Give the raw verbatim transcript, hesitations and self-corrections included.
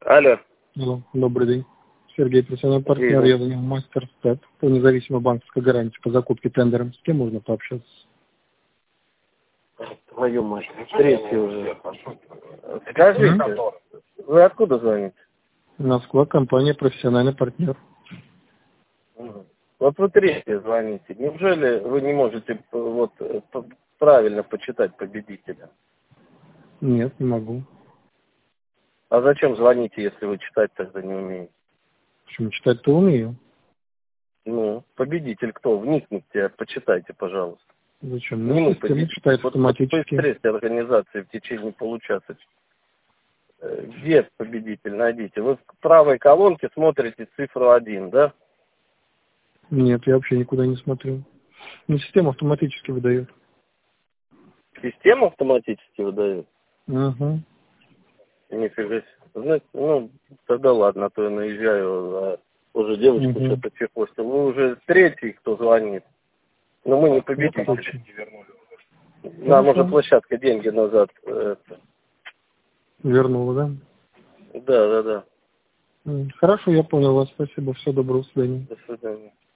Алло. Алло, добрый день. Сергей, профессиональный партнер, я занял мастер степ по независимой банковской гарантии по закупке тендером. С кем можно пообщаться? Твою мать, третий уже. Скажите, mm-hmm. вы откуда звоните? Москва, компания профессиональный партнер. Mm-hmm. Вот вы третий звоните. Неужели вы не можете вот правильно почитать победителя? Нет, не могу. А зачем звоните, если вы читать тогда не умеете? Почему читать-то умею? Ну, победитель кто? Вникните, почитайте, пожалуйста. Зачем? Ну, система читает вот автоматически. По стрессе организации в течение получаса. Где победитель? Найдите. Вы в правой колонке смотрите цифру один, да? Нет, я вообще никуда не смотрю. Ну, система автоматически выдает. Система автоматически выдает? Угу. Нифига себе. Знаете, ну, тогда ладно, а то я наезжаю, а уже девочку угу. что-то чехвостил. Вы уже третий, кто звонит. Но мы не победители. Нам Хорошо. уже площадка деньги назад. Это... Вернула, да? Да, да, да. Хорошо, я понял вас. Спасибо. Всего доброго. До свидания. До свидания.